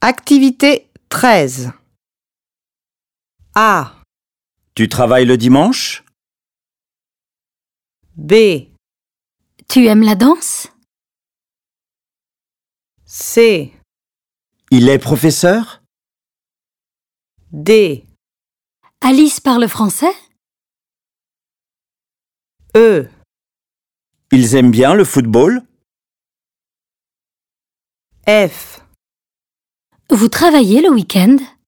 Activité 13. A. Tu travailles le dimanche? B. Tu aimes la danse? C. Il est professeur? D. Alice parle français? E. Ils aiment bien le football? F. Vous travaillez le week-end?